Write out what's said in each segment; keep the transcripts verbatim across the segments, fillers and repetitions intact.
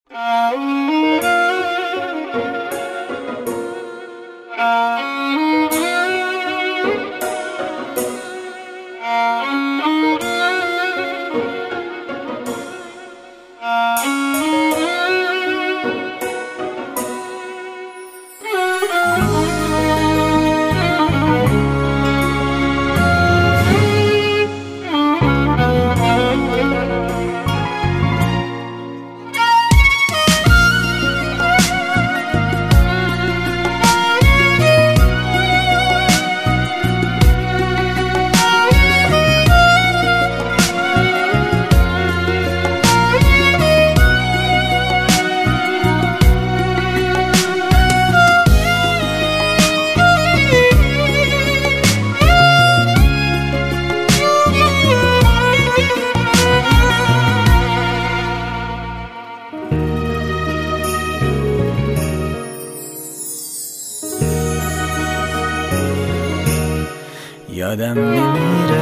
یادم نمیره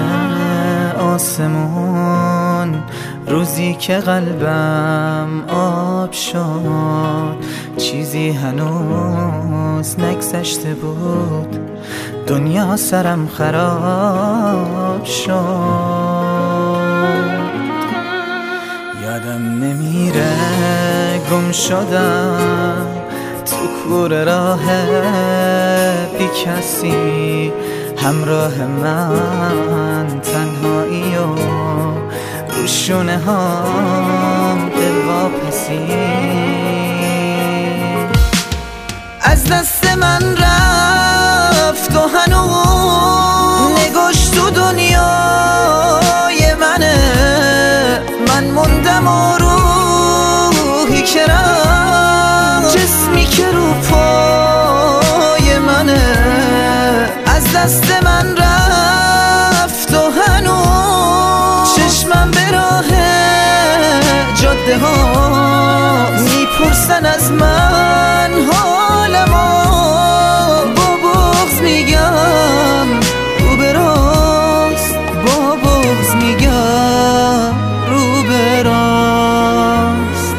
آسمون روزی که قلبم آب شد، چیزی هنوز نگذشته بود، دنیا سرم خراب شد. یادم نمیره گم شدم تو کوره راه بی کسی، همراه من تنهایی و روشونه هم دلواپسی. از دست من رفت و هنوز نگوش تو دنیای منه، من موندم و روحی که رفت، جسمی که رو پای منه. از دست من رفت و هنوز چشمم به راه جاده ها میپرسن از من حالمو، با بغض میگم رو به راست، با بغض میگم رو به راست.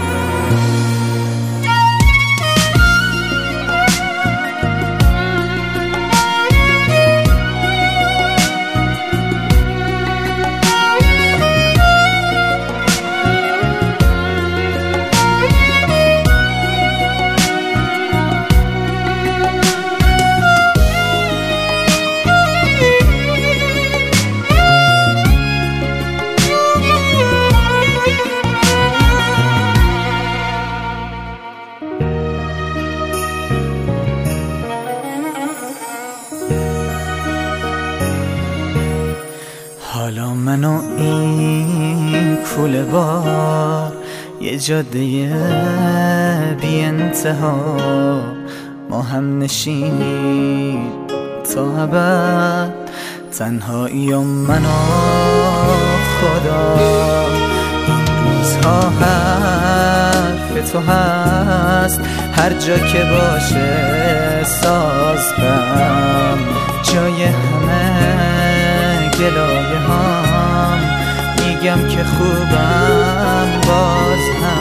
حالا من و این کوله بار یه جاده بی انتها، ما هم نشینیم تا ابد، تنهایی و من و خدا. این روزها حرف تو هست، هر جا که باشه ساز بم، جای همه گلایه هم، میگم که خوبم باز هم.